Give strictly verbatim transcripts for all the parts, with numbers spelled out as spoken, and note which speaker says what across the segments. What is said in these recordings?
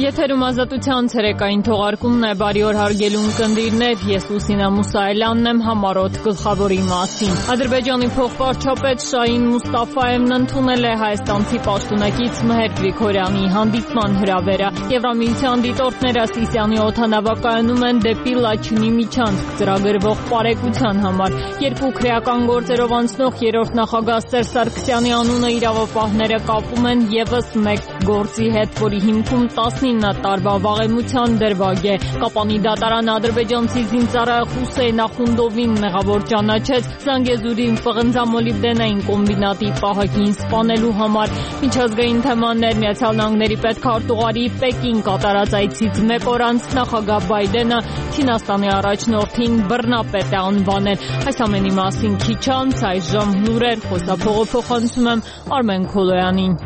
Speaker 1: Եթերում ազատության ցերեկային թողարկումն է, բարի օր հարգելի ունկնդիրներ, ես Լուսինա Մուսայելյանն եմ, համառոտ գլխավորի մասին։ Ադրբեջանի փոխվարչապետ Շահին Մուստաֆաևն ընդունել է հայաստանցի պաշտոնակից Մհեր Գրիգորյանի հանդիպման հրավերը։ Եվրամիության դիտորդները Սիսիանի օդանավակայանում են դեպի Լաչինի միջանցք ծրագրվող պարեկության համար։ Երկու քրեական գործերով անցնող երրորդ նախագահ Սերժ Սարգսյանի անունը իրավապահները կապում են եւս մեկ գործի հետ, որի հիմքում տասնինը տարվա վաղեմության դրվագ է։ Կապանի դատարանը ադրբեջանցի զինծառայող Հուսեյն Ախունդովին մեղավոր ճանաչեց Զանգեզուրի պղնձամոլիբդենային կոմբինատի պահակին սպանելու համար։ Միջազգային թեմաներ Միացյալ Նահանգների պետքարտուղարի Պեկին կատարած այցից մեկ օր անց նախագահ Բայդենը Չինաստանի առաջնորդին բռնապետ է անվանել։ Այս ամենի մասին քիչ անց այժմ լուրեր, խոսափողը փոխանցում եմ Արմեն Քոլոյանին։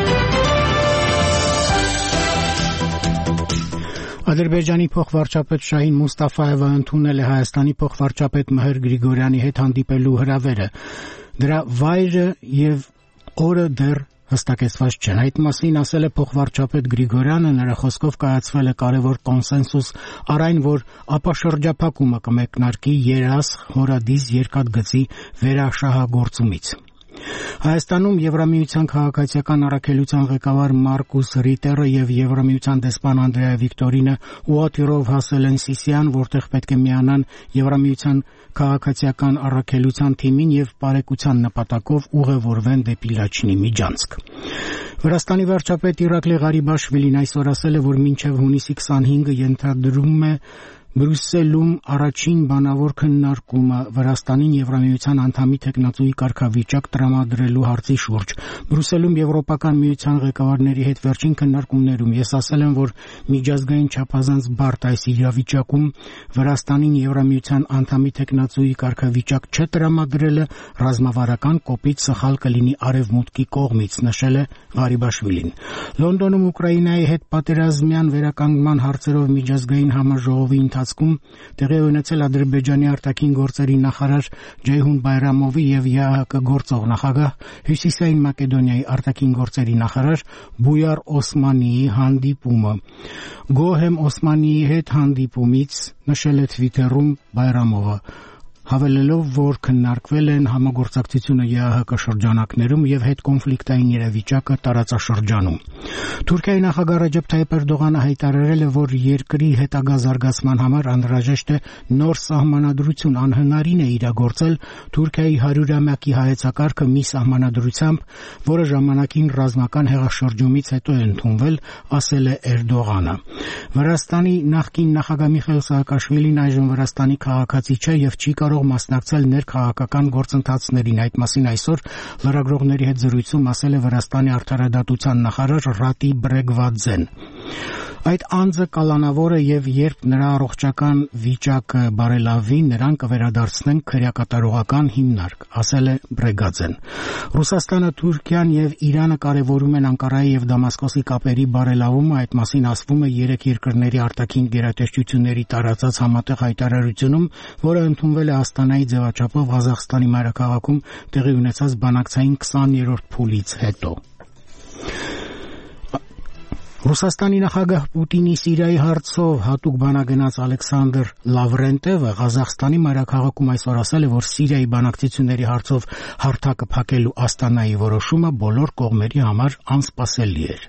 Speaker 2: Ադրբեջանի փոխվարչապետ Շահին Մուստաֆաևը ընդունել է Հայաստանի փոխվարչապետ Մհեր Գրիգորյանի հետ հանդիպելու հրավերը։ Դրա վայրը եւ օրը դեռ հստակեցված չեն։ Այդ մասին ասել է փոխվարչապետ Գրիգորյանը, նրա խոսքով կայացվել է կարևոր կոնսենսուս առ այն, որ ապաշրջափակումը կմեկնարկի Երաս Հորադիս երկաթգծի վերաշահագործումից։ Հայաստանում Եվրամիության քաղաքացիական առաքելության ղեկավար Մարկուս Ռիտերը եւ Եվրամիության դեսպան Անդրեա Վիկտորինը ուղղաթիռով հասել են Սիսիան, որտեղ պետք է միանան Եվրամիության քաղաքացիական առաքելության թիմին եւ բարեկության նպատակով ուղևորվեն դեպի Լաչինի միջանցք։ Վրաստանի վարչապետ Իրակլի Ղարիբաշվիլին այսօր ասել է, որ մինչև հունիսի քսանհինգը ենթադրում է Բրյուսելում առաջին բանավոր քննարկումը Վրաստանին Եվրամիության անդամի թեկնածուի կարգավիճակ տրամադրելու հարցի շուրջ։ Բրյուսելում Եվրոպական միության ղեկավարների հետ վերջին քննարկումներում ես ասել եմ, որ միջազգային չափազանց բարդ այս իրավիճակում Վրաստանին Եվրամիության անդամի թեկնածուի կարգավիճակ չտրամադրելը ռազմավարական կոպիտ սխալ կլինի արևմուտքի կողմից, նշել է Ղարիբաշվիլին։ Լոնդոնում Ուկրաինայի հետ պատերազմյան վերականգնման հարցերով միջազգային համաժողովի ընթացքում տեղի ունեցել Ադրբեջանի արտաքին գործերի նախարար Ջեյհուն Բայրամովի եւ ԵԱՀԿ գործող նախագահ Հյուսիսային Մակեդոնիայի արտաքին գործերի նախարար Բույար Օսմանիի հանդիպումը։ Գոհ եմ Օսմանիի հետ հանդիպումից, նշել է Թվիտերում Բայրամովը, հավելելով, որ քննարկվել են համագործակցությունը ԵԱՀԿ շրջանակներում եւ հետկոնֆլիկտային իրավիճակը տարածաշրջանում։ Թուրքիայի նախագահ Ռեջեփ Թայիփ Էրդողանը հայտարարել է, որ երկրի հետագա զարգացման համար անհրաժեշտ է նոր սահմանադրություն, անհնարին է իրագործել Թուրքիայի հարյուրամյակի հայեցակարգը մի սահմանադրությամբ, որը ժամանակին ռազմական հեղաշրջումից հետո է ընդունվել, ասել է Էրդողանը։ Վրաստանի նախկին նախագահ Միխայիլ Սահակաշվիլին այժմ Վրաստանի քաղաքացի չէ եւ չի կարող մասնակցել ներքաղաքական գործընթացներին։ Այդ մասին այսօր լրագրողների հետ զրույցում ասել է Վրաստանի արդարադատության նախարար Ռատի Բրեգվադզեն։ Այդ անձը կալանավոր է եւ երբ նրա առողջական վիճակը բարելավի, նրան կվերադարձնեն քրեակատարողական հիմնարկ, ասել է Բրեգադզեն։ Ռուսաստանը, Թուրքիան եւ Իրանը կարեւորում են Անկարայի եւ Դամասկոսի կապերի բարելավումը, այդ մասին ասվում է երեք երկրների արտաքին գերատեսչությունների տարածած համատեղ հայտարարությունում, որը ընդունվել է Աստանայի ձևաչափով Ղազախստանի մայրաքաղաքում տեղի ունեցած բանակցային քսաներորդ փուլից հետո։ Ռուսաստանի նախագահ Պուտինի Սիրիայի հարցով հատուկ բանագնաց Ալեքսանդր Լավրենտևը Ղազախստանի մայրաքաղաքում այսօր ասել է, որ Սիրիայի բանակցությունների հարցով հարթակը փակելու Աստանայի որոշումը բոլոր կողմերի համար անսպասելի էր։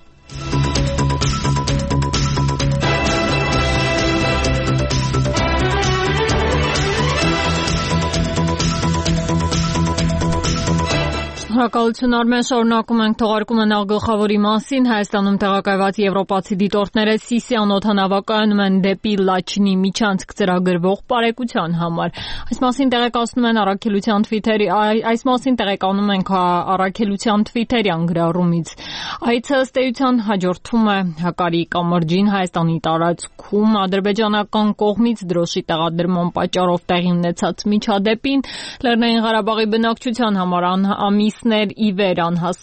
Speaker 1: Հակալություն Արմեն, շարունակում ենք թողարկումը նախ գլխավորի մասին։ Հայաստանում տեղակայված եվրոպացի դիտորդները Սիսիան օդանավակայանում են դեպի Լաչինի միջանցք ծրագրվող պարեկության համար։ Այս մասին տեղեկացնում են առաքելության Twitter-ի, այս մասին տեղեկանում ենք առաքելության Twitter-յան գրառումից։ Այցը ըստ էության հաջորդում է Հակարի կամրջին Հայաստանի տարածքում ադրբեջանական կողմից դրոշի տեղադրման պատճառով տեղի ունեցած միջադեպին։ Լեռնային Ղարաբաղի բնակչության համար ամիս միջոցներ ի վեր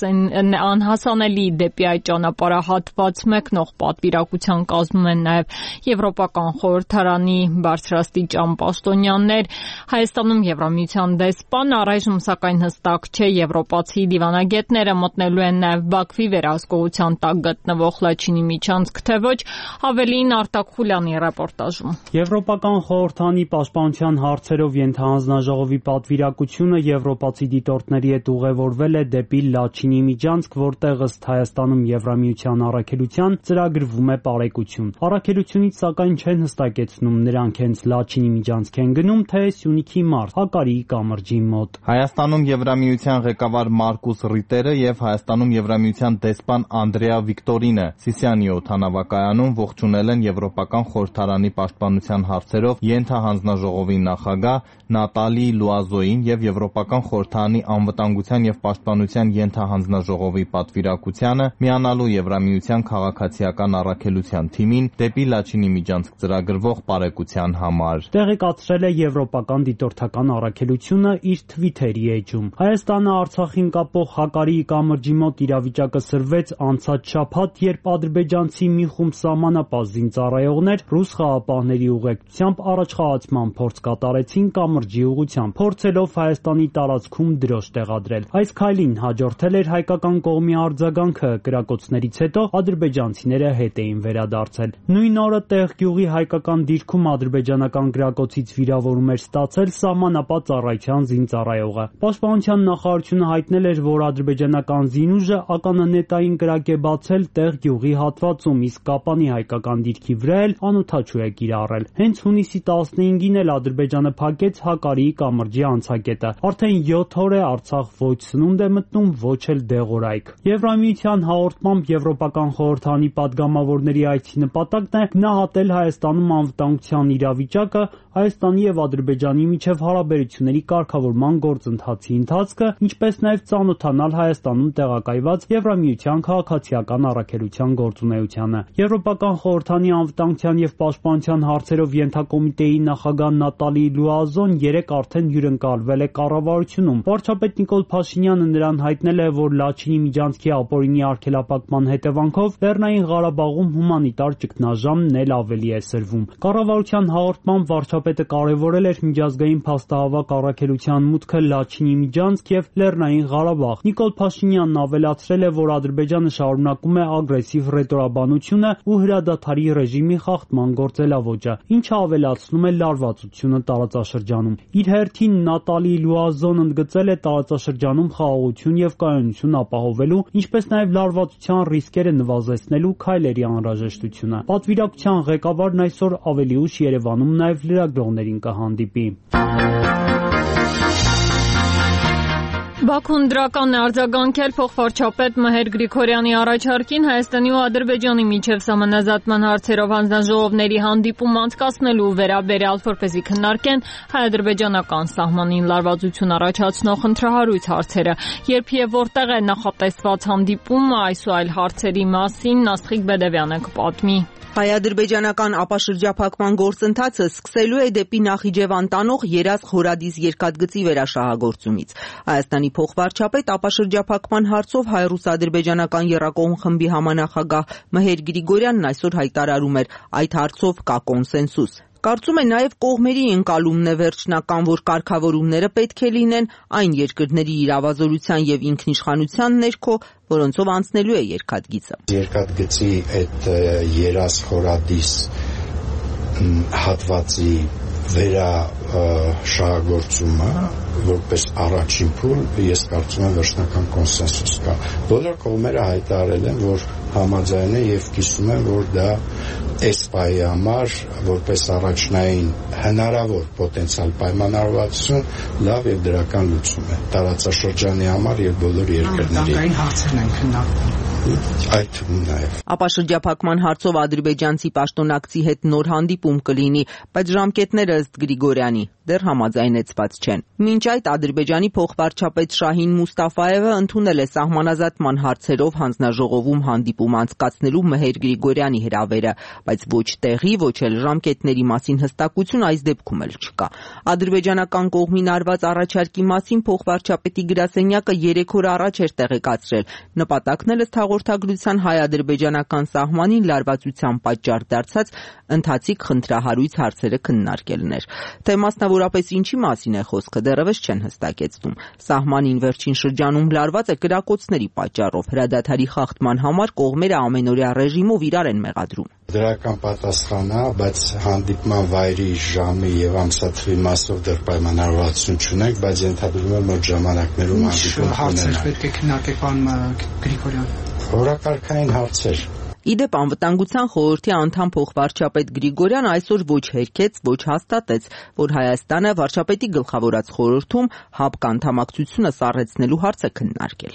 Speaker 1: անհասանելի դեպի այդ ճանապարհահատված մեկնող պատվիրակության կազմում են նաև Եվրոպական խորհրդարանի բարձրաստիճան պաշտոնյաներ։ Հայաստանում Եվրամիության դեսպան, առայժմ սակայն հստակ չէ եվրոպացի դիվանագետները մտնելու են նաև Բաքվի վերահսկողության տակ գտնվող Լաչինի միջանցք, թե ոչ, ավելին Արտակ Խուլյանի ռեպորտաժում։
Speaker 3: Եվրոպական խորհրդանի պաշտպանության հարցերով ենթահանձնաժողովի պատվիրակությունը եվրոպացի դիտորդների հետ ուղևորվել է դեպի Լաչինի միջանցք, որտեղ ըստ Հայաստանում Եվրամիության առաքելության ծրագրվում է պարեկություն։ Առաքելությունից սակայն չեն հստակեցնում նրանք հենց Լաչինի միջանցք են գնում, թե Սյունիքի մարզ, Հակարիի կամրջի մոտ։
Speaker 4: Հայաստանում Եվրամիության ղեկավար Մարկուս Ռիտերը եւ Հայաստանում Եվրամիության դեսպան Անդրեա Վիկտորինը Սիսիանի օդանավակայանում ողջունել են Եվրոպական խորհրդարանի պաշտպանության հարցերով ենթահանձնաժողովի նախագահ Նատալի Լուազոին եւ Եվրոպական խորհրդարանի անվտանգության եւ պաշտպանության ենթահանձնաժողովի պատվիրակությանը միանալու Եվրամիության քաղաքացիական առաքելության թիմին դեպի Լաչինի միջանցք ծրագրվող պարեկության համար։
Speaker 3: Տեղեկացրել է Եվրոպական դիտորդական առաքելությունը իր Twitter-ի էջում։ Հայաստանը Արցախին կապող Հակարիի կամրջի մոտ իրավիճակը սրվեց անցած շաբաթ, երբ ադրբեջանցի մի խումբ սահմանապահ զինծառայողներ ռուս խաղապահների ուղեկցությամբ առաջխաղացման փորձ կատարեցին կամրջի ուղղությամբ, փորձելով Հայաստանի տարածքում դրոշ տեղադրել։ Այս քայլին հաջորդել էր հայկական կողմի արձագանքը, կրակոցներից հետո ադրբեջանցիները հետ էին վերադարձել։ Նույն օրը Տեղգյուղի հայկական դիրքում ադրբեջանական գրակոցից վիրավորում էր ստացել սահմանապահ ծառայության զինծառայողը։ Պաշտպանության նախարարությունը հայտնել էր, որ ադրբեջանական զինուժը ականանետային կրակ է բացել Տեղգյուղի հատվածում, իսկ Կապանի հայկական դիրքի վրա էլ անօդաչու է կիրառել։ Հենց հունիսի տասնհինգին էլ Ադրբեջանը փակեց Հակարիի կամրջի անցակետը։ Արդեն յոթ օր է Արցախ ոչ սնունդ է մտնում, ոչ էլ դեղորայք։ Եվրամիության հաղորդմամբ Եվրոպական խորհրդանի պատգամավորների այցի նպատակն է գնահատել Հայաստանում անվտանգության իրավիճակը, Հայաստանի եւ Ադրբեջանի միջև հարաբերությունների կարգավորման գործընթացի ընթացքը, ինչպես նաև ծանոթանալ Հայաստանում տեղակայված Եվրամիության քաղաքացիական առաքելության գործունեությանը։ Եվրոպական խորհրդանի անվտանգության եւ պաշտպանության հարցերով ենթակոմիտեի նախագահ Նատալի Լուազոն երեկ արդեն հյուրընկալվել է կառավարությունում։ Վարչապետ Նիկոլ Փաշինյանը նրան հայտնել է, որ Լաչինի միջանցքի ապօրինի արգելափակման հետևանքով Լեռնային Ղարաբաղում հումանիտար ճգնաժամն էլ ավելի է սրվում։ Կառավարության հաղորդմամբ վարչապետը կարևորել էր միջազգային փաստահավաք առաքելության մուտքը Լաչինի միջանցք եւ Լեռնային Ղարաբաղ։ Նիկոլ Փաշինյանն ավելացրել է, որ Ադրբեջանը շարունակում է ագրեսիվ ռետորաբանությունը ու հրադադարի ռեժիմի խախտման գործելավոճը, ինչը ավելացնում է լարվածությունը տարածաշրջանում։ Իր հերթին Նատալի Լուազոն ընդգծել է տարածաշրջանում խաղաղություն եւ կայունություն ապահովելու, ինչպես նաեւ լարվածության ռիսկերը նվազեցնելու քայլերի անհրաժեշտությունը։ Պատվիրակության ղեկավարն այսօր ավելի ուշ Երևանում նաեւ լրագրողներին կհանդիպի։
Speaker 1: Բաքուն դրական է արձագանքել փոխվարչապետ Մհեր Գրիգորյանի առաջարկին Հայաստանի ու Ադրբեջանի միջև սահմանազատման հարցերով հանձնաժողովների հանդիպում անցկացնելու վերաբերյալ, որպեսզի քննարկեն հայ-ադրբեջանական սահմանին լարվածություն առաջացնող ընտրահարույց հարցերը։ Երբ եւ որտեղ է նախատեսված հանդիպումը, այս ու այլ հարցերի մասին Նասխիկ Բեդևյանը կպատմի։
Speaker 5: Հայ-ադրբեջանական ապաշրջափակման գործընթացը սկսելու է դեպի Նախիջևան տանող Երազղ Հորադիս երկաթգծի վերաշահագործումից։ Հայաստանի փոխվարչապետ ապաշրջափակման հարցով հայ-ռուս-ադրբեջանական եռակողմ խմբի համանախագահ Մհեր Գրիգորյանն այսօր հայտարարում էր, այդ հարցով կա կոնսենսուս։ Կարծում է նաև կողմերի ընկալումն է վերջնական, որ կարգավորումները պետք է լինեն այն երկրների իրավազորության եւ ինքնիշխանության ներքո, որոնցով անցնելու է երկաթգիծը։
Speaker 6: Երկաթգծի այդ Երազղ Հորադիս հատվածի վերաշահագործումը որպես առաջին փուլ, ես կարծում եմ վերջնական կոնսենսուս կա։ Բոլոր կողմերը հայտարարել են, որ համաձայն են եւ կիսում են, որ դա այս պահի համար որպես առաջնային հնարավոր պոտենցիալ պայմանավորվածություն լավ եւ դրական լուծում է տարածաշրջանի համար եւ բոլոր երկրների։
Speaker 5: Բանկային հարցերն են քննարկվում։
Speaker 6: Այդ նաեւ։
Speaker 5: Ապաշրջափակման հարցով ադրբեջանցի պաշտոնակցի հետ նոր հանդիպում կլինի, բայց ժամկետները ըստ Գրիգորյանի դեռ համաձայնեցված չեն։ Մինչ այդ Ադրբեջանի փոխվարչապետ Շահին Մուստաֆայևը ընդունել է սահմանազատման հարցերով հանձնաժողովում հանդիպում անցկացնելու Մեհեր Գրիգորյանի հրավերը, բայց ոչ տեղի, ոչ էլ ժամկետների մասին հստակություն այս դեպքում էլ չկա։ Ադրբեջանական կողմին արված առաջարկի մասին փոխվարչապետի գրասենյակը երեք օր առաջ էր տեղեկացրել։ Նպատակն էլ ըստ հաղորդագրության հայ-ադրբեջանական սահմանին լարվածության պատճառ դարձած ընթացիկ խնդրահարույց հարցերը քննարկելն էր։ Թե մասնավորապես ինչի մասին է խոսքը, դեռևս չեն հստակեցնում։ Սահմանին վերջին շրջանում լարված է կրակոցների պատճառով։ Հրադադարի խախտման համար կողմերը ամենօրյա ռեժիմով իրար են մեղադրում։
Speaker 6: Դրական պատասխանա, բայց հանդիպման վայրի, ժամի եւ ամսաթվի մասով դեռ պայմանավորվածություն չունենք, բայց ենթադրում եմ, որ ժամանակներում հանդիպում
Speaker 7: հարցեր պետք է քննարկեք, պարոն Գրիգորյան։
Speaker 6: Օրակարգային հարցեր։
Speaker 5: Իդեպ անվտանգության խորհրդի անդամ փոխվարչապետ Գրիգորյան այսօր ոչ հերքեց, ոչ հաստատեց, որ Հայաստանը վարչապետի գլխավորած խորհրդում ՀԱՊԿ անդամակցությունը սառեցնելու հարց է քննարկել։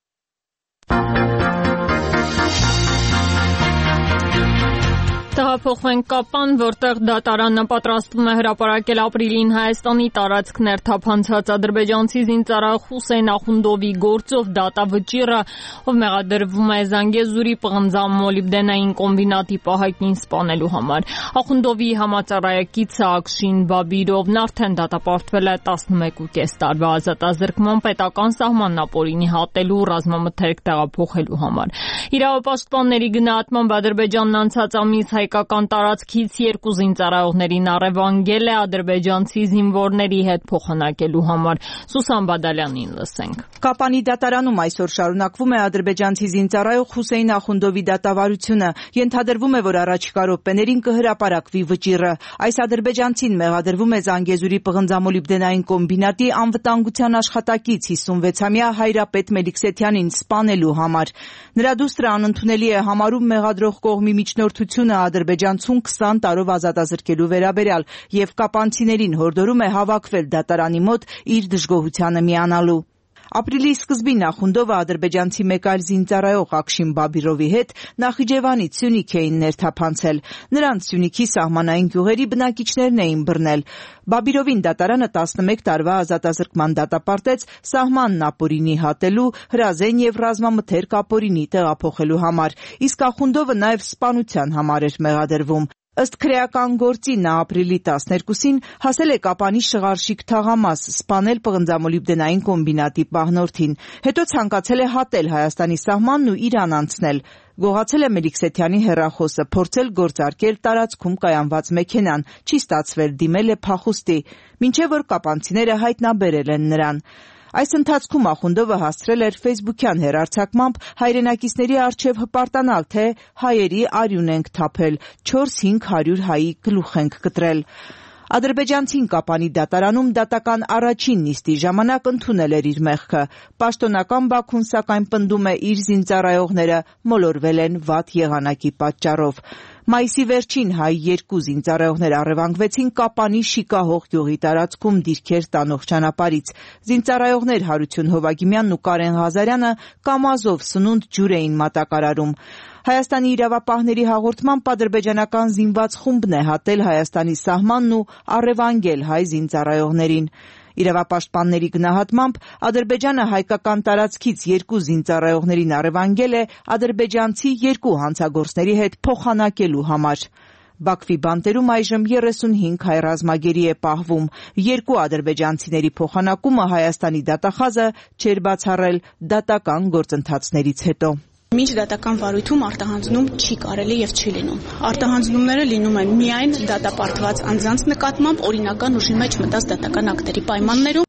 Speaker 1: Տեղափոխվենք Կապան, որտեղ դատարանը պատրաստվում է հրապարակել ապրիլին Հայաստանի տարածք ներթափանցած ադրբեջանցի զինծառայող Հուսեյն Ախունդովի գործով դատավճիռը, ով մեղադրվում է Զանգեզուրի պղնձամ մոլիբդենային կոմբինատի պահակին սպանելու համար։ Ախունդովի համածառայակիցը Ակշին Բաբիրովն արդեն դատապարտվել է տասնմեկուկես տարվա ազատազրկման պետական սահմանն ապօրինի հատելու ռազմամթերք տեղափոխելու համար։ Իրավապաշտպանների գնահատմամբ Ադրբեջանն անցած ամիս հայկական տարածքից երկու զինծառայողներին առևանգել է ադրբեջանցի զինվորների հետ փոխանակելու համար։ Սուսան Բադալյանին լսենք։
Speaker 8: Կապանի դատարանում այսօր շարունակվում է ադրբեջանցի զինծառայող Հուսեյն Ախունդովի դատավարությունը։ Ենթադրվում է, որ առաջիկա րոպեներին կհրապարակվի վճիռը։ Այս ադրբեջանցին մեղադրվում է Զանգեզուրի պղնձամոլիբդենային կոմբինատի անվտանգության աշխատակից հիսունվեցամյա Հայրապետ Մելիքսեթյանին սպանելու համար։ Նրա դուստրը անընդունելի է համարում մեղադրող կողմի միջնորդությունը ադրբեջանցուն քսան տարով ազատազրկելու վերաբերյալ եւ կապանցիներին հորդորում է հավաքվել դատարանի մոտ իր դժգոհությանը միանալու։ Ապրիլի սկզբին Ախունդովը ադրբեջանցի մեկ այլ զինծառայող Ակշին Բաբիրովի հետ Նախիջևանից Սյունիք էին ներթափանցել։ Նրանց Սյունիքի սահմանային գյուղերի բնակիչներն էին բռնել։ Բաբիրովին դատարանը տասնմեկ տարվա ազատազրկման դատապարտեց սահմանն ապօրինի հատելու, հրազեն եւ ռազմամթերք ապօրինի տեղափոխելու համար։ Իսկ Ախունդովը նաեւ սպանության համար էր մեղադրվում։ Ըստ քրեական գործի նա ապրիլի տասներկուսին հասել է Կապանի Շղարշիկ թաղամաս սպանել պղնձամոլիբդենային կոմբինատի պահնորդին, հետո ցանկացել է հատել Հայաստանի սահմանն ու Իրան անցնել։ Գողացել է Մելիքսեթյանի հեռախոսը, փորձել գործարկել տարածքում կայանված մեքենան, չի ստացվել, դիմել է փախուստի, մինչև որ կապանցիները հայտնաբերել են նրան։ Այս ընթացքում Ախունդովը հասցրել էր ֆեյսբուքյան հեռարձակմամբ հայրենակիցների առջև հպարտանալ, թե հայերի արյուն ենք թափել, չորս-հինգ հարյուր հայի գլուխ ենք կտրել։ Ադրբեջանցին Կապանի դատարանում դատական առաջին նիստի ժամանակ ընդունել էր իր մեղքը։ Պաշտոնական Բաքուն սակայն պնդում է իր զինծառայողները մոլորվել են վատ եղանակի պատճառով։ Մայիսի վերջին հայ երկու զինծառայողներ առևանգվեցին Կապանի Շիկահող գյուղի տարածքում դիրքեր տանող ճանապարհից։ Զինծառայողներ Հարություն Հովագիմյանն ու Կարեն Ղազարյանը կամազով սնունդ ջուր էին մատակարարում։ Հայաստանի իրավապահների հաղորդմամբ ադրբեջանական զինված խումբն է հատել Հայաստանի սահմանն ու առևանգել հայ զինծառայողներին։ Իրավապաշտպանների գնահատմամբ Ադրբեջանը հայկական տարածքից երկու զինծառայողներին առևանգել է ադրբեջանցի երկու հանցագործների հետ փոխանակելու համար։ Բաքվի բանտերում այժմ երեսունհինգ հայ ռազմագերի է պահվում։ Երկու ադրբեջանցիների փոխանակումը Հայաստանի դատախազը չէր բացառել դատական գործընթացներից հետո։
Speaker 9: Մինչ դատական վարույթում արտահանձնում չի կարելի եւ չի լինում։ Արտահանձնումները լինում են միայն դատապարտված անձանց նկատմամբ օրինական ուժի մեջ մտած դատական ակտերի պայմաններում։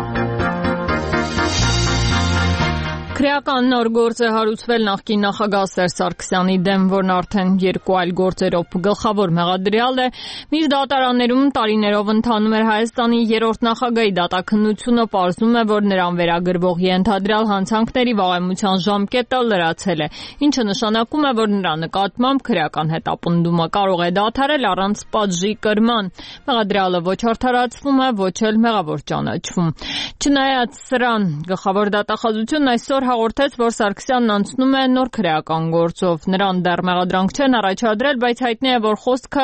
Speaker 1: Քրեական նոր գործ է հարուցվել նախկին նախագահ Սերժ Սարգսյանի դեմ, որն արդեն երկու այլ գործերով գլխավոր մեղադրյալ է։ Մինչ դատարաններում տարիներով ընթանում էր Հայաստանի երրորդ նախագահի դատաքննությունը, պարզում է, որ նրան վերագրվող ենթադրյալ հանցանքների վաղեմության ժամկետը լրացել է, ինչը նշանակում է, որ նրա նկատմամբ քրեական հետապնդումը կարող է դադարել առանց պատժի կրման։ Մեղադրյալը ոչ արդարացվում է, ոչ էլ մեղավոր ճանաչվում։ Չնայած սրան, գլխավոր դատախազությունն այսօր հաղորդեց, որ Սարգսյանն անցնում է նոր քրեական գործով։ Նրան դեռ մեղադրանք չեն առաջադրել, բայց հայտնի է, որ խոսքը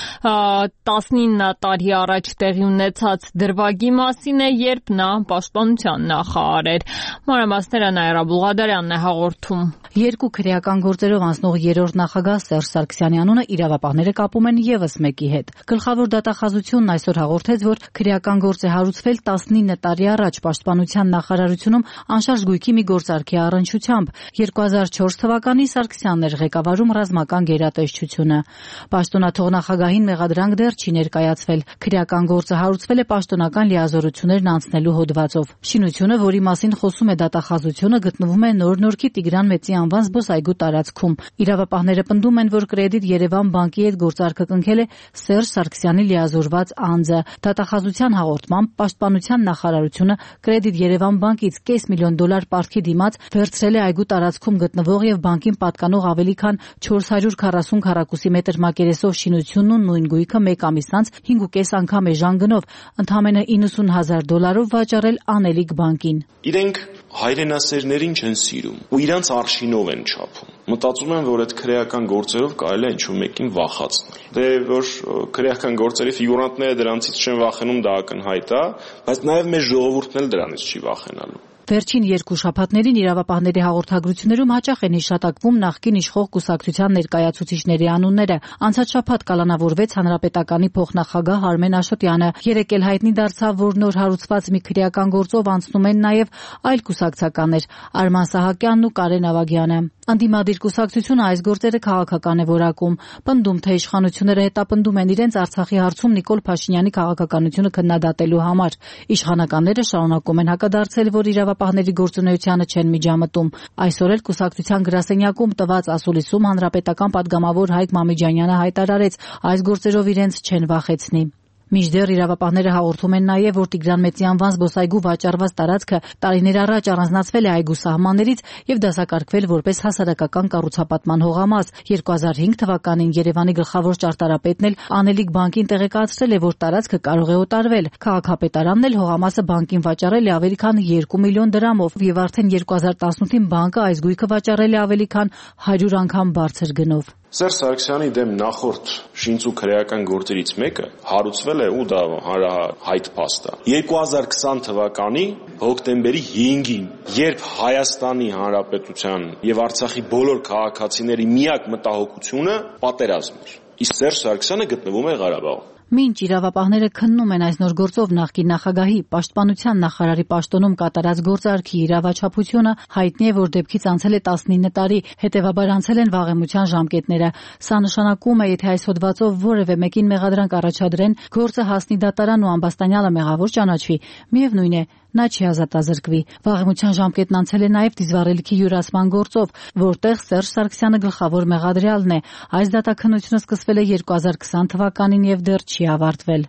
Speaker 1: տասնինը տարի առաջ տեղի ունեցած դրվագի մասին է, երբ նա պաշտպանության նախարար էր։ Մանրամասները Նաիրա Բուլղադարյանն է հաղորդում։
Speaker 10: Երկու քրեական գործերով անցնող երրորդ նախագահ Սերժ Սարգսյանի անունը իրավապահները կապում են եւս մեկի հետ։ Գլխավոր դատախազությունն այսօր հաղորդեց, որ քրեական գործ է հարուցվել տասնինը տարի առաջ պաշտպանության նախարարությունում անշարժ գույքի մի գործարքի առնչությամբ։ երկու հազար չորս թվականին Սարգսյանն էր ղեկավարում ռազմական գերատեսչությունը։ Պաշտոնաթող նախագահին մեղադրանք դեռ չի ներկայացվել։ Քրեական գործը հարուցվել է պաշտոնական լիազորություններն անցնելու հոդվածով։ Շինությունը, որի մասին խոսում է դատախազությունը, գտնվում է Նոր Նորքի Տիգրան Մեծի անվան զբոսայգու տարածքում։ Իրավապահները պնդում են, որ Կրեդիտ Երևան բանկի հետ գործարքը կնքել է Սերժ Սարգսյանի լիազորված անձը։ Դատախազության հաղորդմամբ պաշտպանության նախարարությունը Կրեդիտ Երևան բանկից կես միլիոն դոլար պարտքի դիմաց վերցրել է այգու տարածքում գտնվող եւ բանկին պատկանող ավելի քան չորս հարյուր քառասուն քառակուսի մետր մակերեսով շինությունն ու նույն գույքը մեկ ամիս անց հինգ ու կես անգամ էժան գնով, ընդամենը իննսուն հազար դոլարով վաճառել Անելիք բանկին։
Speaker 11: Իրենք հայրենասերներին չեն սիրում ու իրանց արշինով են չափում։ Մտածում են, որ այդ քրեական գործերով կարելի է ինչ-որ մեկին վախացնել։ Դե որ քրեական գործերի ֆիգուրանտները դրանցից չեն վախենում, դա ակնհայտ է, բայց նաև մեր ժողովուրդն էլ դրանից չի վախենալու։
Speaker 10: Վերջին երկու շաբաթներին իրավապահների հաղորդագրություններում հաճախ են հիշատակվում նախկին իշխող կուսակցության ներկայացուցիչների անունները։ Անցած շաբաթ կալանավորվեց հանրապետականի փոխնախագահ Արմեն Աշոտյանը։ Երեկ էլ հայտնի դարձավ, որ նոր հարուցված մի քրեական գործով անցնում են նաև այլ կուսակցականներ՝ Արման Սահակյանն ու Կարեն Ավագյանը։ Անդիմադիր կուսակցությունը այս գործերը քաղաքական է որակում, պնդում, թե իշխանությունները հետապնդում են իրենց Արցախի հարցում Նիկոլ Փաշինյանի քաղաքականությունը քննադատելու համար։ Իշխանականները շարունակում են հակադարձել, որ իրավապահների գործունեությանը չեն միջամտում։ Այսօր էլ կուսակցության գրասենյակում տված ասուլիսում հանրապետական պատգամավոր Հայկ Մամիջանյանը հայտարարեց, այս գործերով իրենց չեն վախեցնի։ Մինչդեռ իրավապահները հաղորդում են նաև, որ Տիգրան Մեծի անվան զբոսայգու վաճառված տարածքը տարիներ առաջ առանձնացվել է այգու սահմաններից եւ դասակարգվել որպես հասարակական կառուցապատման հողամաս։ երկու հազար հինգ թվականին Երևանի գլխավոր ճարտարապետն էլ Անելիք բանկին տեղեկացրել է, որ տարածքը կարող է օտարվել։ Քաղաքապետարանն էլ հողամասը բանկին վաճառել է ավելի քան երկու միլիոն դրամով եւ արդեն երկու հազար տասնութին բանկը այս գույքը վաճառել է ավելի քան հարյուր անգամ բարձր գնով։
Speaker 11: Սերժ Սարգսյանի դեմ նախորդ շինծու քրեական գործերից մեկը հարուցվել է ու դա հանրահայտ փաստ է։ երկու հազար քսան թվականի հոկտեմբերի հինգին, երբ Հայաստանի Հանրապետության եւ Արցախի բոլոր քաղաքացիների միակ մտահոգությունը պատերազմն էր, իսկ Սերժ Սարգսյանը գտնվում է Ղարաբաղում։
Speaker 10: Մինչ իրավապահները քննում են այս նոր գործով նախկին նախագահի պաշտպանության նախարարի պաշտոնում կատարած գործարքի իրավաչափությունը, հայտնի է, որ դեպքից անցել է տասնինը տարի, հետևաբար անցել են վաղեմության ժամկետները։ Սա նշանակում է, եթե այս հոդվածով որևէ մեկին մեղադրանք առաջադրեն, գործը հասնի դատարան ու ամբաստանյալը մեղավոր ճանաչվի, միևնույն է, նա չի ազատազրկվի։ Վաղեմության ժամկետն անցել է նաև դիզվառելիքի յուրացման գործով, որտեղ Սերժ Սարգսյանը գլխավոր մեղադրյալն է։ Այս դատաքննությունը սկսվել է երկու հազար քսան թվականին եւ դեռ չի ավարտվել։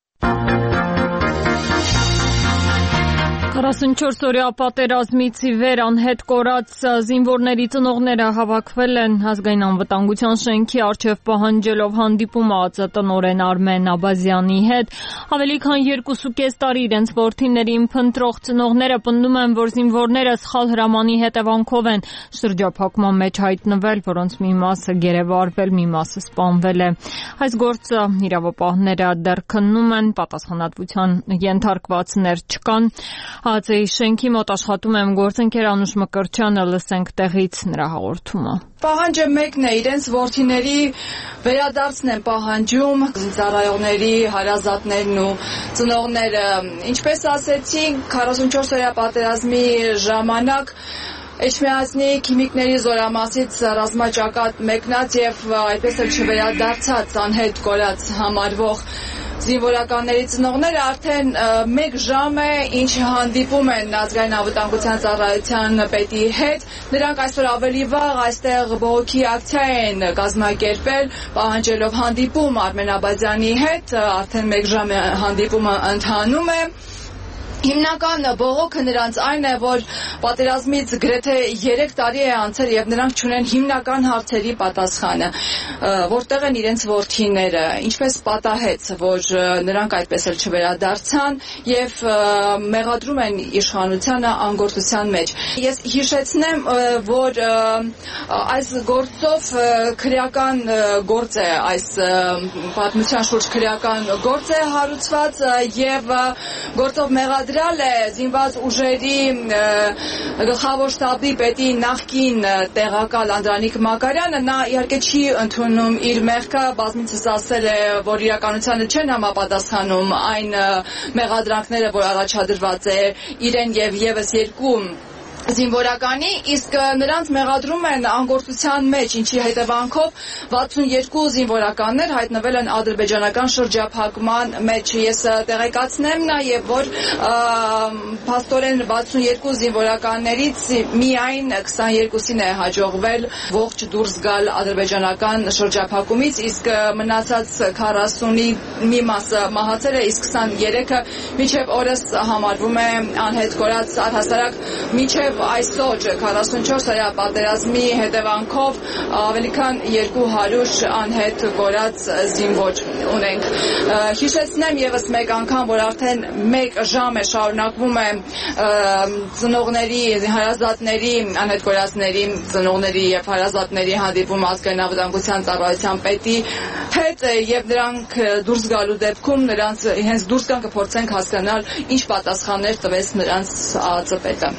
Speaker 1: քառասունչորս օրյա պատերազմից ի վեր անհետ կորած զինվորների ծնողները հավաքվել են Ազգային անվտանգության շենքի առջև պահանջելով հանդիպում ԱԱԾ տնօրեն Արմեն Աբազյանի հետ։ Ավելի քան երկուսուկես տարի իրենց որդիներին փնտրող ծնողները պնդում են, որ զինվորները սխալ հրամանի հետևանքով են շրջափակման մեջ հայտնվել, որոնց մի մասը գերեվարվել, մի մասը սպանվել է։ Այս գործը իրավապահները դեռ քննում են, պատասխանատվության ենթարկվածներ չկան։ ԱԱԾ-ի շենքի մոտ աշխատում եմ գործընկեր Անուշ Մկրտչյանը, լսենք տեղից նրա հաղորդումը։
Speaker 12: Պահանջը մեկն է, իրենց որդիների վերադարձն են պահանջում, ծառայողների, հարազատներն ու ծնողները։ Ինչպես ասեցինք, քառասունչորս օրյա պատերազմի ժամանակ Էջմիածնի քիմիկների զորամասից ռազմաճակատ մեկնած եւ այդպես էլ չվերադարձած անհետ կորած համարվող զինվորականների ծնողները արդեն մեկ ժամ է, ինչ հանդիպում են Ազգային անվտանգության ծառայության պետի հետ։ Նրանք այսօր ավելի վաղ այստեղ բողոքի ակցիա են կազմակերպել, պահանջելով հանդիպում Արմեն Աբազյանի հետ, արդեն մեկ ժամ հանդիպումը ընթանում է։ Հիմնական բողոքը նրանց այն է, որ պատերազմից գրեթե երեք տարի է անցել եւ նրանք չունեն հիմնական հարցերի պատասխանը, որտեղ են իրենց որդիները, ինչպես պատահեց, որ նրանք այդպես էլ չվերադարձան եւ մեղադրում են իշխանությանը անգործության մեջ։ Ես հիշեցնեմ, որ այս գործով քրեական գործ է, այս պատմության շուրջ քրեական գործ է հարուցված եւ գործով մեղադրում դրալ է զինված ուժերի գլխավոր շտաբի պետի նախկին տեղակալ Անդրանիկ Մակարյանը, նա իհարկե չի ընդունում իր մեղքը, բազմիցս ասել է, որ իրականությանը չեն համապատասխանում այն մեղադրանքները, որ առաջադրված է իրեն եւ եւս երկու զինվորականի, իսկ նրանց մեղադրում են անգործության մեջ, ինչի հետևանքով վաթսունեքու զինվորականներ հայտնվել են ադրբեջանական շրջափակման մեջ։ Ես տեղեկացնեմ նաև, որ փաստորեն վաթսունեքու զինվորականներից միայն քսաներկուսին է հաջողվել ողջ դուրս գալ ադրբեջանական շրջափակումից, իսկ մնացած քառասունի մի մասը մահացել է, իսկ քսաներեքը մինչև օրս համարվում է անհետ կորած, առհասարակ մինչև այսօր քառասունչորս պատերազմի հետևանքով ավելի քան երկու հարյուր անհետ կորած զինվոր ունենք։ Հիշեցնեմ եւս մեկ անգամ, որ արդեն մեկ ժամ է շարունակվում է ծնողների, հարազատների, անհետ կորածների ծնողների եւ հարազատների հանդիպում ազգային անվտանգության ծառայության պետի հետ եւ նրանք դուրս գալու դեպքում նրանց հենց դուրս գան կփորձենք հասկանալ ինչ պատասխաններ տվեց նրանց ԱԱԾ պետը։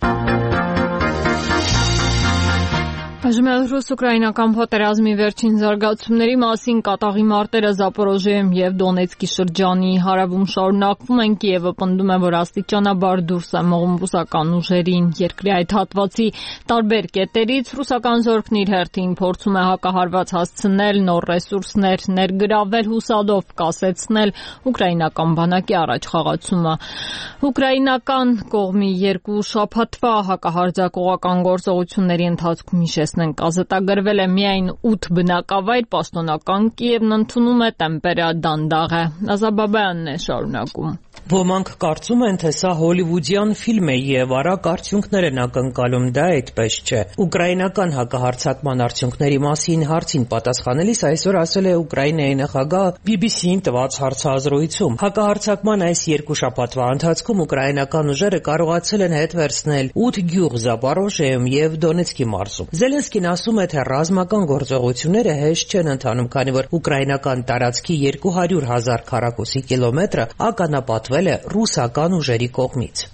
Speaker 1: Այժմ ռուս-ուկրաինական պատերազմի վերջին զարգացումների մասին կատաղի մարտերը Զապորոժիայում եւ Դոնեցկի շրջանի հարավում շարունակվում են, Կիևը պնդում է, որ աստիճանաբար դուրս է մղում ռուսական ուժերին։ Երկրի այդ հատվածի տարբեր կետերից ռուսական զորքն իր հերթին փորձում է հակահարված հասցնել, նոր ռեսուրսներ ներգրավել, հուսադով կասեցնել ուկրաինական բանակի առաջխաղացումը։ Ուկրաինական կողմի երկու շաբաթվա հակահարձակողական գործողությունների ընթացքում հիշեցնենք, ազատագրվել է միայն ութ բնակավայր, պաշտոնական Կիևն ընդունում է տեմպերը դանդաղ է։ Ազաբաբյանն է շարունակում։
Speaker 13: Ոմանք կարծում են, թե սա հոլիվուդյան ֆիլմ է եւ արագ արդյունքներ են ակնկալում, դա այդպես չէ։ Ուկրաինական հակահարձակման արդյունքների մասին հարցին պատասխանելիս այսօր ասել է Ուկրաինայի նախագահ բի բի սի-ին տված հարցազրույցում։ Հակահարձակման այս երկու շաբաթվա ընթացքում ուկրաինական ուժերը կարողացել են հետ վերցնել ութ գյուղ Զապորոժիայում եւ Դոնեցկի մարզում։ Զելենսկին ասում է, թե ռազմական գործողությունները հեշտ չեն ընթանում, քանի որ ուկրաինական տարածքի երկու հարյուր հազար քառակուսի կիլոմետրը ականապատվել է ռուսական ուժերի կողմից։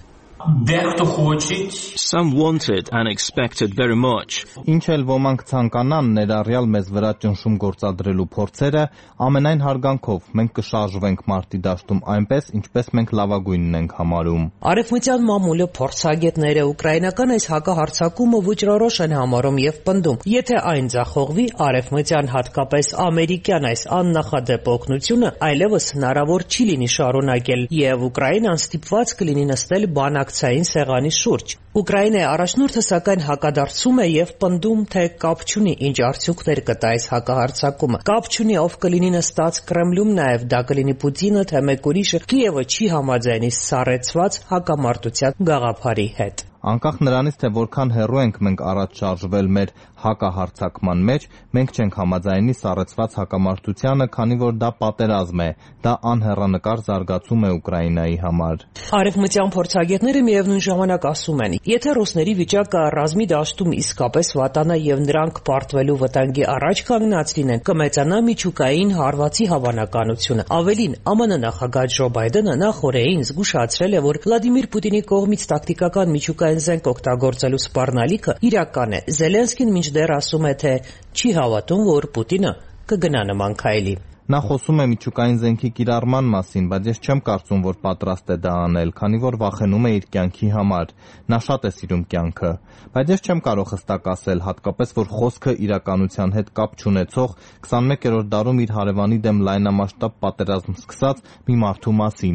Speaker 14: Some wanted and expected very much.
Speaker 4: Ինչ էլ ոմանք ցանկանան ներառյալ մեզ վրա ճնշում գործադրելու փորձերը, ամենայն հարգանքով մենք կշարժվենք մարտի դաշտում այնպես, ինչպես մենք լավագույնն ենք համարում։
Speaker 13: Արևմտյան մամուլը, փորձագետները ուկրաինական այս հակահարձակումը վճռորոշ են համարում եւ պնդում, եթե այն ձախողվի, արևմտյան հատկապես ամերիկյան այս աննախադեպ օգնությունը այլևս հնարավոր չի լինի շարունակել եւ Ուկրաինան ստիպված կլինի նստել բանակցային սեղանի շուրջ։ Ուկրաինայի առաջնորդը սակայն հակադարձում է եւ պնդում, թե կապ չունի ինչ արդյունքներ կտա այս հակահարձակումը։ Կապ չունի ով կլինի նստած Կրեմլում, նաեւ դա կլինի Պուտինը, թե մեկ ուրիշը։ Կիևը չի համաձայնի սառեցված հակամարտության գաղափարի հետ։
Speaker 4: Անկախ նրանից, թե որքան հեռու ենք մենք առաջ շարժվել մեր հակահարձակման մեջ, մենք չենք համաձայնի սառեցված հակամարտությանը, քանի որ դա պատերազմ է, դա անհեռանկար զարգացում է Ուկրաինայի համար։
Speaker 13: Արևմտյան փորձագետները միևնույն ժամանակ ասում են, եթե ռուսների վիճակը ռազմի դաշտում իսկապես վատանա եւ նրանք պարտվելու վտանգի առաջ կանգնած լինեն, կմեծանա միջուկային հարվածի հավանականությունը։ Ավելին, ԱՄՆ նախագահ Ջո Բայդենը նախորդին զգուշացրել է, որ Վլադիմիր Պուտինի կողմից տակտիկական միջուկային զենք օգտագործելու սպառնալիքը իրական է։ Զելենսկին մինչդեռ ասում է, թե չի հավատում, որ Պուտինը կգնա նման քայլի։
Speaker 4: Նա խոսում է միջուկային զենքի կիրառման մասին, բայց ես չեմ կարծում, որ պատրաստ է դա անել, քանի որ վախենում է իր կյանքի համար։ Նա շատ է սիրում կյանքը, բայց ես չեմ կարող հստակ ասել, հատկապես որ խոսքը իրականության հետ կապ չունեցող քսանմեկերորդ դարում իր հարևանի դեմ լայնամասշտաբ պատերազմ սկսած մի մարդու մասին է։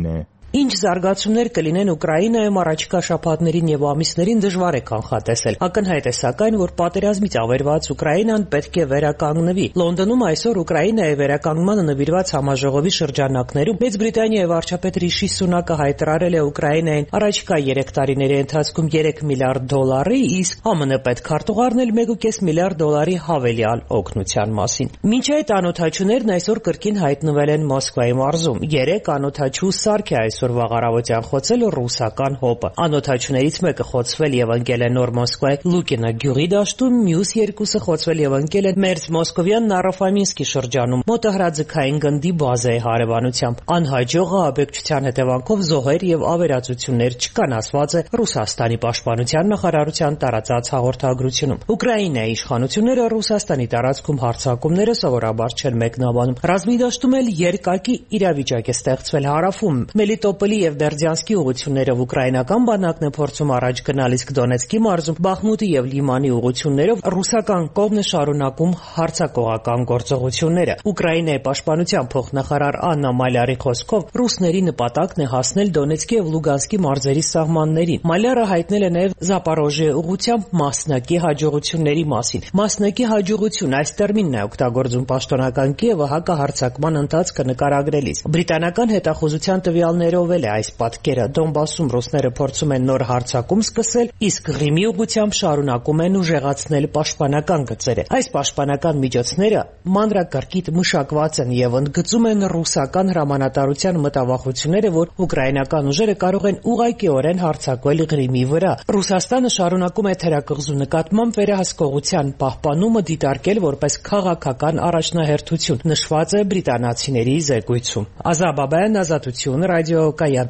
Speaker 13: Ինչ զարգացումներ կլինեն Ուկրաինայում առաջիկա շաբաթներին եւ ամիսներին դժվար է կանխատեսել։ Ակնհայտ է սակայն, որ պատերազմից ավերված Ուկրաինան պետք է վերականգնվի։ Լոնդոնում այսօր Ուկրաինայի վերականգնմանը նվիրված համաժողովի շրջանակներում Մեծ Բրիտանիայի վարչապետ Ռիշի Սունակը հայտարարել է Ուկրաինային առաջիկա երեք տարիների ընթացքում երեք միլիարդ դոլարի, իսկ ԱՄՆ պետքարտուղարն էլ մեկ կես միլիարդ դոլարի հավելյալ օգնության մասին։ Մինչ այդ անօթաչուներն այսօր կրկին հայտնվել են Մոսկվայի մարզում։ Երեք անօթաչու սարք է այսօր վաղարավոտյան խոցել ռուսական հոպը։ Անօթաչուներից մեկը խոցվել եւ ընկել է Նոր Մոսկվայի Լուկինա գյուղի դաշտում, մյուս երկուսը խոցվել եւ ընկել են Մերձ Մոսկովյան Նարոֆամինսկի շրջանում, մոտահրաձգային գնդի բազայի հարևանությամբ։ Անհաջող աբեկչության հետևանքով զոհեր եւ ավերածություններ չկան, ասված է Ռուսաստանի պաշտպանության նախարարության տարածած հաղորդագրությունում։ Ուկրաինայի իշխանությունները Ռուսաստանի տարածքում հարձակումները սովորաբար չեն մեկնաբանում։ Ռազմի դաշտում էլ երկակի իրավիճակ է ստեղծվել հարավում։ Մելիտոպոլի եւ Բերդյանսկի ուղություններով ուկրաինական բանակն է փորձում առաջ գնալ, իսկ Դոնեցկի մարզում Բախմուտի եւ Լիմանի ուղություններով ռուսական կողմն է շարունակում հարձակողական գործողությունները։ Ուկրաինայի պաշտպանության փոխնախարար Աննա Մալյարի խոսքով ռուսների նպատակն է հասնել Դոնեցկի եւ Լուգանսկի մարզերի սահմաններին։ Մալյարը հայտնել է նաեւ Զապարոժիե ուղությամբ մասնակի հաջողությունների մասին։ Մասնակի հաջողություն այս տերմինն է օգտագործում պաշտոնական Կիևը հակահարձակման ընթացքը նկարագրելիս։ Բրիտանական հետախուզության տվյալներով էլ է այս պատկերը։ Դոնբասում ռուսները փորձում են նոր հարձակում սկսել, իսկ Ղրիմի ուղությամբ շարունակում են ուժեղացնել պաշտպանական գծերը։ Այս պաշտպանական միջոցները մանրակրկիտ մշակված են եւ ընդգծում են ռուսական հրամանատարության մտավախությունները, որ ուկրաինական ուժերը կարող են ուղղակիորեն հարձակվել Ղրիմի վրա։ Ռուսաստանը շարունակում է թերակղզու նկատմամբ վերահսկողության պահպանումը դիտարկել որպես քաղաքական առաջնահերթություն, նշված է բրիտանացիների զեկույցում։ Ազատ Բաբայան, Ազատություն, ռադիոկայան։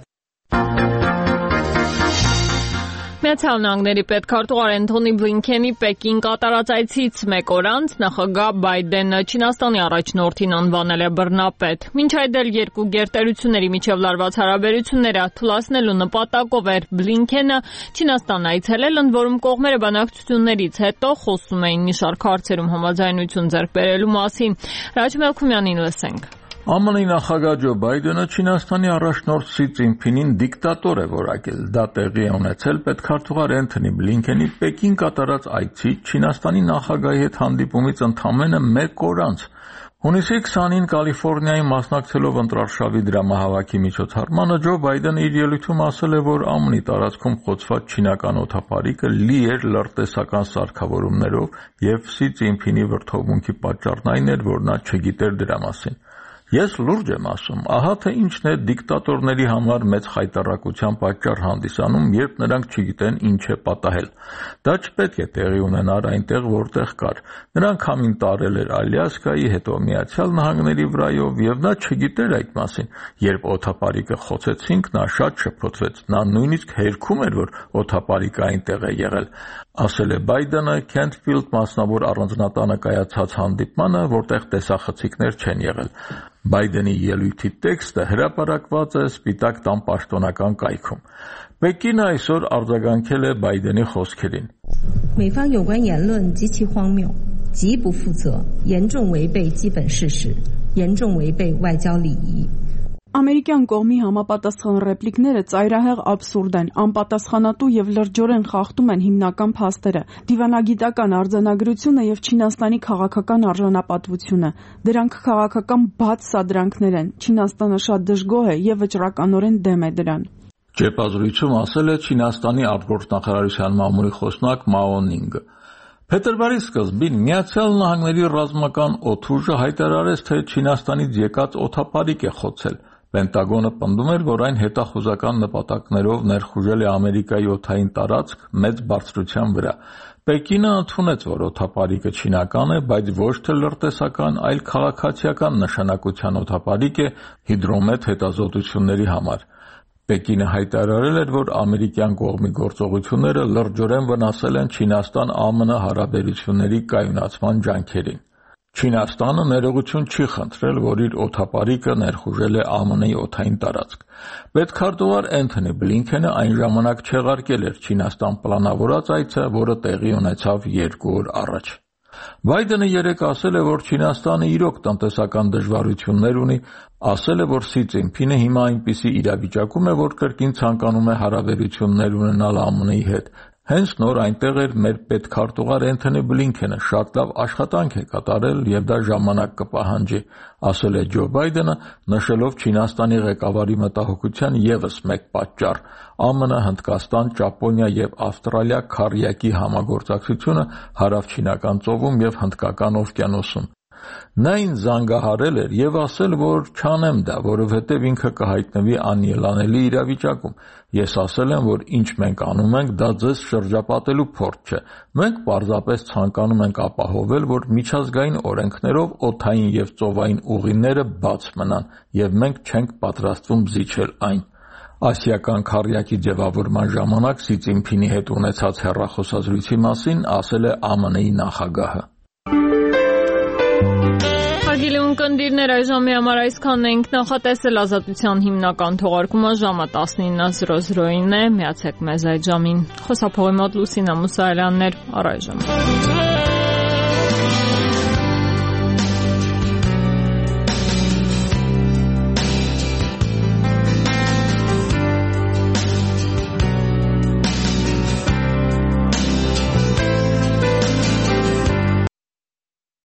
Speaker 1: Միացյալ Նահանգների պետքարտուղար Էնթոնի Բլինքենի Պեկին կատարած այցից մեկ օր անց նախագահ Բայդենը Չինաստանի առաջնորդին անվանել է բռնապետ։ Մինչ այդ էլ երկու գերտերությունների միջև լարված հարաբերությունները թուլացնելու նպատակով էր Բլինքենը Չինաստան այցելել, ընդ որում կողմերը բանակցություններից հետո խոսում էին մի շարք հարցերում համաձայնություն ձեռք բերելու մասին։ Ռաջ Մելքումյանին լսենք։
Speaker 15: ԱՄՆ-ի նախագահ Ջո Բայդենը Չինաստանի առաջնորդ Սի Ցզինփինին դիկտատոր է որակել։ Դա տեղի է ունեցել պետքարտուղար Էնթոնի Բլինքենի Պեկին կատարած այցից Չինաստանի նախագահի հետ հանդիպումից ընդամենը մեկ օր անց։ Հունիսի քսանին Կալիֆոռնիայի մասնակցելով ընտրարշավի դրամահավաքի միջոցառմանը Ջո Բայդենը իր ելույթում ասել է, որ ԱՄՆ-ի տարածքում խոցված չինական օդապարիկը լի էր լրտեսական սարքավորումներով եւ Սի Ցզինփինի վրդովմունքի պատճառն այն էր, որ նա չգիտեր դրա մասին։ Ես լուրջ եմ ասում, ահա թե ինչն է դիկտատորների համար մեծ խայտառակության պատճառ հանդիսանում, երբ նրանք չգիտեն ինչ է պատահել։ Դա չպետք է տեղի ունենար այնտեղ, որտեղ կար։ Նրանք համին տարել էր Ալյասկայի, հետո Միացյալ Նահանգների վրայով, եւ նա չգիտեր այդ մասին։ Երբ օդապարիկը խոցեցինք, նա շատ շփոթվեց։ Նա նույնիսկ հերքում էր, որ օդապարիկը այնտեղ է եղել, ասել է Բայդենը Քենթֆիլդ մասնավոր առանձնատանը կայացած հանդիպմանը, որտեղ տեսախցիկներ չեն եղել։ Բայդենի ելույթի տեքստը հրապարակված է Սպիտակ տան պաշտոնական կայքում։ Պեկինը այսօր արձագանքել է Բայդենի խոսքերին։
Speaker 16: 美方有关言论极其荒谬，极不负责，严重违背基本事实，严重违背外交礼仪。
Speaker 17: Ամերիկյան կողմի համապատասխան ռեպլիկները ծայրահեղ աբսուրդ են, անպատասխանատու եւ լրջորեն խախտում են հիմնական փաստերը, դիվանագիտական արձանագրությունը եւ Չինաստանի քաղաքական արժանապատվությունը։ Դրանք քաղաքական բաց սադրանքներ են։ Չինաստանը շատ դժգոհ է եւ վճռականորեն դեմ է դրան։
Speaker 15: Ճեպազրույցում ասել է Չինաստանի արտգործնախարարության մամուլի խոսնակ Մաո Նինգը։ Փետրվարի սկզբին Միացյալ Նահանգների ռազմական օդուժը հայտարարեց, թե Չինաստանից եկած օդապարիկ է խոցել։ Պենտագոնը պնդում էր, որ այն հետախուզական նպատակներով ներխուժել է Ամերիկայի օդային տարածք մեծ բարձրության վրա։ Պեկինը ընդունեց, որ օդապարիկը չինական է, բայց ոչ թե լրտեսական, այլ քաղաքացիական նշանակության օդապարիկ է հիդրոմետ հետազոտությունների համար։ Պեկինը հայտարարել էր, որ ամերիկյան կողմի գործողությունները լրջորեն վնասել են Չինաստան-Α M N հարաբերությունների կայունացման ջանքերին։ Չինաստանը ներողություն չի խնդրել, որ իր օդապարիկը ներխուժել է Á M N-ի օդային տարածք։ Պետքարտուղար Էնթոնի Բլինքենը այն ժամանակ չեղարկել էր Չինաստան պլանավորած այցը, որը տեղի ունեցավ երկու օր առաջ։ Բայդենը երեկ ասել է, որ Չինաստանը իրոք տնտեսական դժվարություններ ունի, ասել է, որ Սի Ցզինփինը հիմա այնպիսի իրավիճակում է, որ կրկին ցանկանում է հարաբերություններ ունենալ ԱՄՆ -ի հետ։ Հենց նոր այնտեղ էր մեր պետքարտուղար Էնթոնի Բլինքենը, շատ լավ աշխատանք է կատարել եւ դա ժամանակ կպահանջի, ասել է Ջո Բայդենը, նշելով Չինաստանի ղեկավարի մտահոգության եւս մեկ պատճառ՝ ԱՄՆ, Հնդկաստան, Ճապոնիա եւ Ավստրալիա քառյակի համագործակցությունը հարավչինական ծովում եւ Հնդկական օվկիանոսում։ Նա ինձ զանգահարել էր եւ ասել, որ չանեմ դա, որովհետեւ ինքը կհայտնվի անելանելի իրավիճակում։ Ես ասել եմ, որ ինչ մենք անում ենք, դա ձեզ շրջապատելու փորձ չէ։ Մենք պարզապես ցանկանում ենք ապահովել, որ միջազգային օրենքներով օդային եւ ծովային ուղիները բաց մնան եւ մենք չենք պատրաստվում զիջել այն։ Ասիական քառյակի ձևավորման ժամանակ Սի Ցզինփինի հետ ունեցած հեռախոսազրույցի մասին ասել է ԱՄՆ-ի նախագահը։
Speaker 1: Հարգելի ունկնդիրներ, այժմի համար այսքանն էինք նախատեսել։ Ազատության հիմնական թողարկումը ժամը տասնինը զրո զրոյին է։ Միացեք մեզ այդ ժամին։ Խոսափողի մոտ Լուսինա Մուսայելյանն էր, առայժմ։